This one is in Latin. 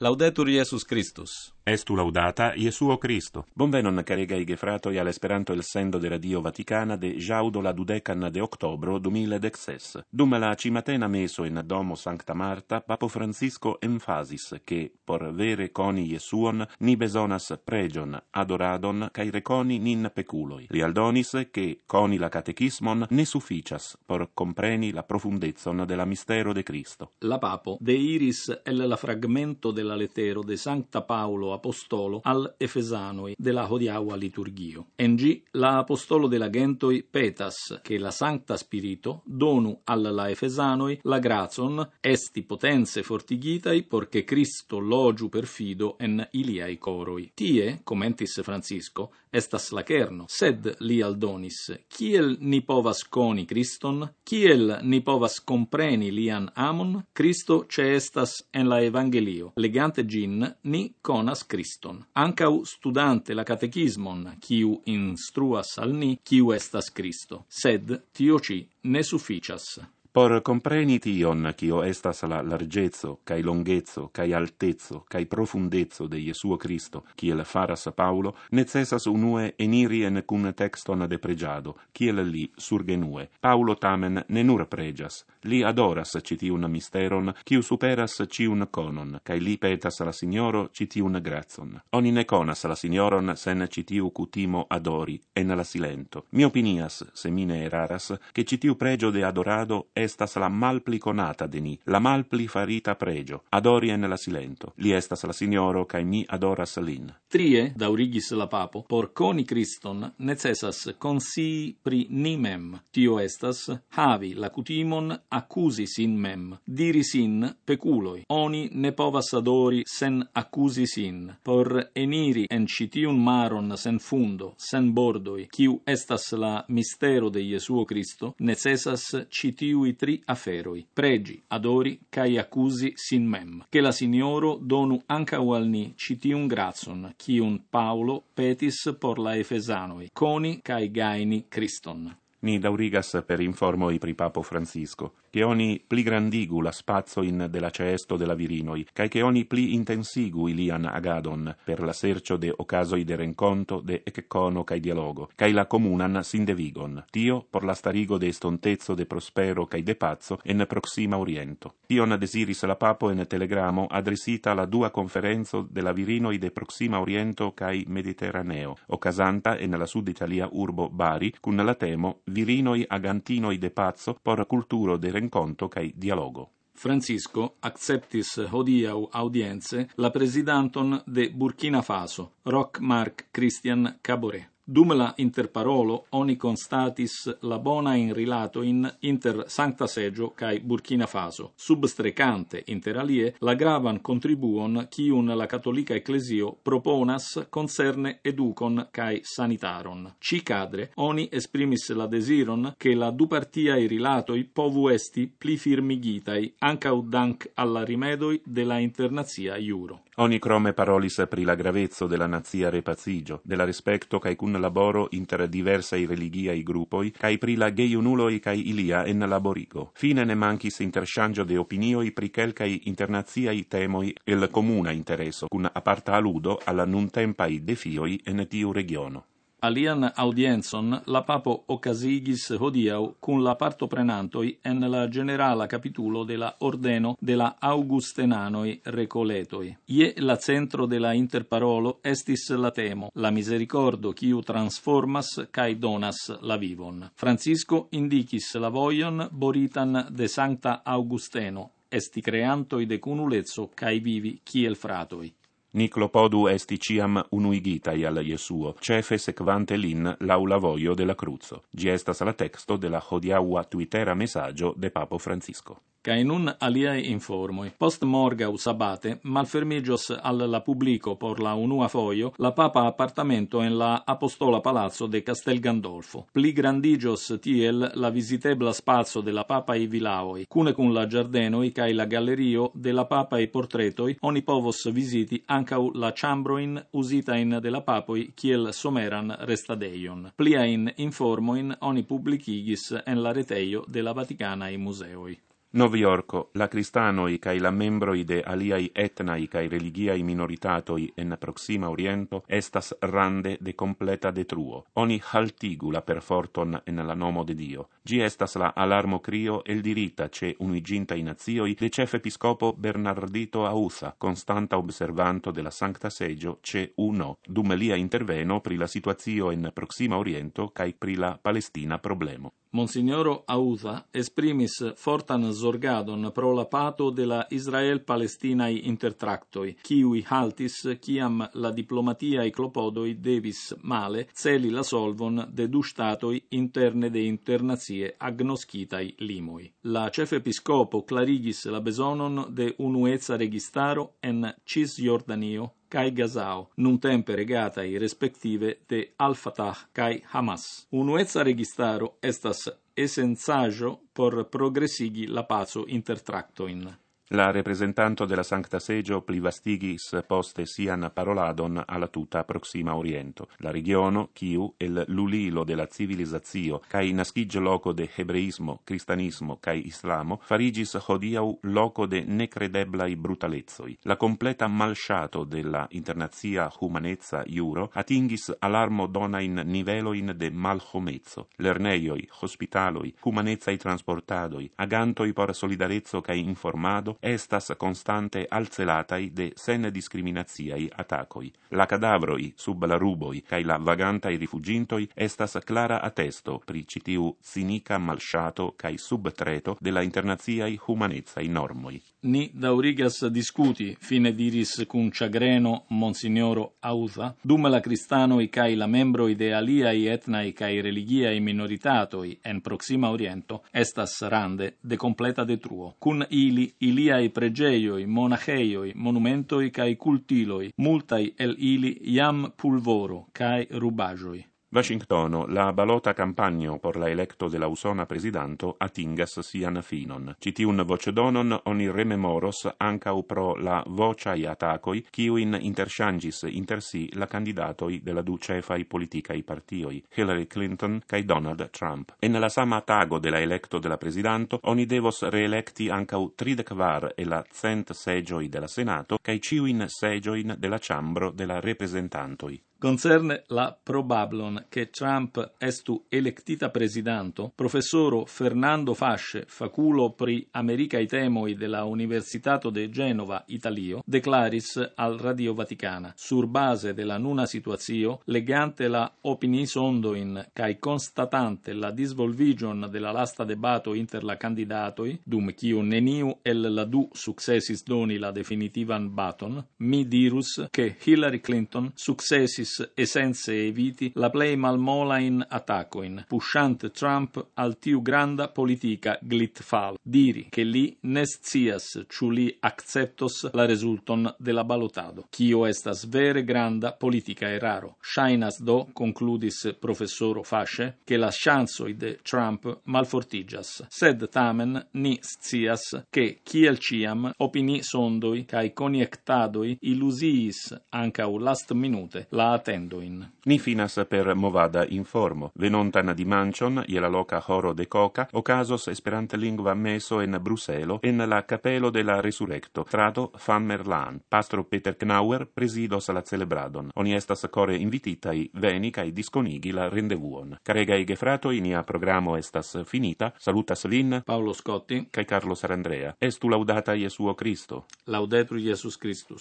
Laudetur Iesus Christus. Estu laudata Iesuo Cristo. Bonvenon caregai gefratoi all'esperanto el sendo de Radio Vaticana de jaudo la dudecan de octobro 2016. Dum la cimatena meso in domo Sancta Marta, Papo Francisco emphasis che, por vere coni Iesuon, ni besonas pregion, adoradon, cae reconi nin peculoi. Rialdonis che, coni la catechismon, ne sufficias, por compreni la profundezzon della mistero de Cristo. La Papo de iris el la fragmento della lettero de Sancta Paolo Apostolo al Efesanoi della hodiaua liturgio. Engi la Apostolo della gentoi petas che la Sancta Spirito donu alla Efesanoi la grazon esti potenze fortigitai porche Cristo logiu perfido en iliai coroi. Tie, commentis Francisco, estas lacerno, sed li aldonis, kiel ni povas coni Christon, kiel ni povas compreni lian amon, Cristo ce estas en la Evangelio. Legante gin, ni conas Christon. Ancau studante la catechismon, quiu instruas al ni, quiu estas Cristo. Sed tio ci ne sufficias. Por compreni tion, cio estas la largezzo, cae longhezzo, cae altezzo, cae profundezzo de Iesuo Cristo, kiel faras Paulo, necessas unue eniri en cun texton de pregiado, kiel li surgenue. Paulo tamen ne nur pregias, li adoras citiun misteron, quiu superas ciun conon, cae li petas la Signoro citiun grazon. Oni ne conas la Signoron sen citiu cutimo adori, en la silento. Mi opinias, se mine eraras, che citiu pregio de adorado estas la malpli conata de ni, la malpli farita pregio, adori en la silento. Li estas la Signoro, cae mi adoras lin. Trie, daurigis la Papo, por coni Christon necessas consii pri ni mem. Tio estas havi la cutimon accusi sin mem, diri sin peculoi. Oni ne povas adori sen accusi sin. Por eniri en citiun maron sen fundo, sen bordoi, quiu estas la mistero de Iesuo Cristo, necessas citiui tri aferoi, pregi, adori, cae accusi sin mem. Che la Signoro donu ancau al ni citiun grazon, quiun Paulo petis por la Efesanoi, coni cae gaini Christon. Ni daurigas per informoi pri Papo Francisco, che oni pli grandigu la spazio in della ceesto della virinoi, cae che oni pli intensigu ilian agadon per la sercio de ocasoi de renconto, de eccono cae dialogo, cae la comunan sindevigon. Tio por la starigo de estontezzo de prospero cae de pazzo en proxima oriento. Tion desiris la Papo en telegramo adresita la dua conferenzo della virinoi de proxima oriento cae mediterraneo, ocasanta en la sud Italia urbo Bari, cun la temo virinoi agantinoi de pazzo por culturo de renconto cae dialogo. Francisco acceptis hodiau audienze la presidanton de Burkina Faso, Roch Marc Christian Caboret. Dum la interparolo oni constatis la bona in rilato inter Sancta Seggio cae Burkina Faso, substrecante inter alie la gravan contribuon quiun la cattolica ecclesio proponas concerne educon cae sanitaron. Ci cadre oni esprimis la desiron che la dupartiae rilatoi povu esti pli firmigitai ancau dank alla rimedoi de la internazia iuro. Oni crome parolis pri la gravezzo della nazia repazigio, della respecto cae cun laboro inter diversai religiai gruppoi, cae pri la geiunuloi cae ilia en laborigo. Fine ne manchis interchangio de opinioi pri quelcai internaziai temoi el comuna intereso, cun aparta aludo alla nuntempai defioi en tiu regiono. Alian audienzon la Papo occasigis hodiau cun la partoprenantoi en la generala capitulo de la ordeno de la Augustenanoi Recoletoi. Ie la centro de la interparolo estis la temo, la misericordo quiu transformas cae donas la vivon. Francisco indicis la voion boritan de Sancta Augusteno, esti creantoi de cunulezzo cae vivi kiel fratoi. Ni clopodu esti ciam unuigitai al Iesuo, cefe sequante lin lau la voio de la cruzo. Gi estas la texto de la hodiaua twittera messaggio de Papo Francisco. Cae nun aliae informoi. Post morgau sabate, malfermigios al la publico por la unua foio, la Papa appartamento en la Apostola Palazzo de Castel Gandolfo. Pli grandigios tiel la visitebla spazio de la Papae vilaoi, cune cun la giardenoi cae la gallerio de la Papae portretoi, oni povos visiti ancau la chambroin usitain de la Papoi kiel someran restadeion. Pliain informoin oni publicigis en la reteio de la Vaticanae museoi. Noviorco, la cristanoi cae la membroi de aliai etnai cae religiai minoritatoi en Proxima Oriento estas rande de completa detruo. Oni haltigu la perforton en la nomo de Dio. Gi estas la alarmo crio eldirita ce unigintai nazioi de chef episcopo Bernardito Auza, constanta observanto de la Sancta Seggio ce uno, dum lia interveno pri la situazio en Proxima Oriento cae pri la Palestina problemo. Monsignoro Auza esprimis fortan zorgadon pro la pato de la Israel-Palestinae intertractoi, kiui haltis ciam la diplomatiae clopodoi devis male celi la solvon de du statoi interne de internazie agnoscitai limoi. La cefepiscopo clarigis la besonon de unuezza registaro en Cisjordanio cae Gazao, nun tempe regatai respective de Al-Fatah cae Hamas. Unuezza registaro estas essenzaggio por progressigi la paco intertractoin. La representanto de la Sancta Seggio plivastigis poste sian paroladon alla tuta Proxima Oriento. La regiono, quiu el lulilo de la civilizazio, cae nascige loco de hebreismo, cristianismo, cae islamo, farigis hodiau loco de necredeblai brutalezoi. La completa malshato de la internazia humanezza iuro atingis alarmo donain niveloin de malhomezzo. Lerneioi, hospitaloi, humanezzai transportadoi, agantoi por solidarezzo cae informado, estas constante alcelatai de sen discriminatiai attacoi. La cadavroi sub la ruboi cae la vagantai rifugintoi estas clara attesto pri citiu cinica malshato cae subtreto de la internaziai humanezzai normoi. Ni daurigas discuti, fine diris cun chagreno Monsignoro Auza, dum la cristanoi cae la membroi de aliai etnai cae religiae minoritatoi en Proxima Oriento estas rande de completa detruo. Cun iliai pregeioi, monacheioi, monumentoi cae cultiloi, multai el ili iam pulvoro cae rubagioi. Washingtono, la balota campagno por la electo de la usona presidanto atingas sian finon. Citiun vocedonon oni rememoros ancau pro la vociai attacoi, quiuin interchangis inter si la candidatoi de la du cefai politicai partioi, Hillary Clinton cae Donald Trump. En la sama tago de la electo de la presidanto, oni devos reelecti ancau 34 e la 100 segioi de la Senato, cae ciuin segioin de la Chambro de la representantoi. Concerne la probablon che Trump estu electita presidanto, professoro Fernando Fasce, faculo pri Americae temoi de la Universitato de Genova, Italio, declaris al Radio Vaticana, sur base de la nuna situatio, legante la opinisondoin cae constatante la disvolvigion de la lasta debato inter la candidatoi, dum quiu neniu el la du successis doni la definitivan baton, mi dirus che Hillary Clinton successis essenze eviti la plei malmolain attacoin, pushant Trump al tiu granda politica glitfal. Diri che li nescias ciu li acceptos la resulton de la balotado. Cio estas vere granda politica eraro. Shainas do, concludis professoro Fasce, che la chansoi de Trump malfortigas. Sed tamen ni scias che, kiel ciam, opini sondoi cae coniectadoi illusiis ancau last minute la attendoin. Ni finas per movada informo. Venontan dimancion, je la loca horo de coca, ocasos esperantlingva meso en Bruselo, en la capelo de la Resurrecto, trado Fan Merlan. Pastro Peter Knauer presidos la celebradon. Oni estas core invititai veni cae disconigi la rendevuon. Caregai gefratoi, nia programo estas finita. Salutas lin Paolo Scotti cae Carlo Sarandrea. Estu laudata Jesuo Christo. Laudetur Jesus Christus.